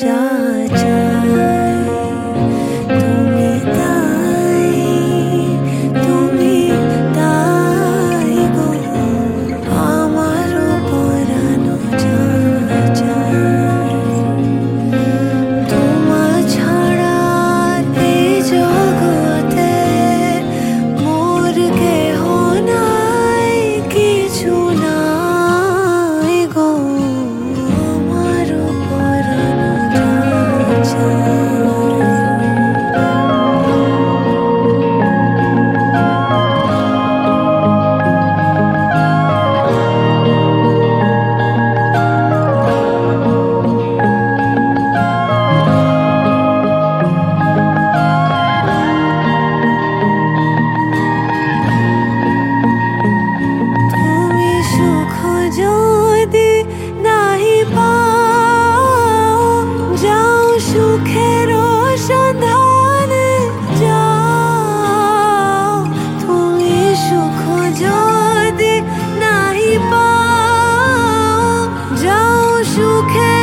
যা চাই তুমি তাই, তুমি তাই গো আমারও পরানো যা চাই। তোমার ছাড়া এই জগতে মোর কেহ নাই, কিছু নাই গো আমারও পরানো যা চাই। তুমি সুখ যদি নাহি পাও, যাও সুখের সন্ধানে যাও। তুমি সুখ যদি নাহি পাও, যাও সুখের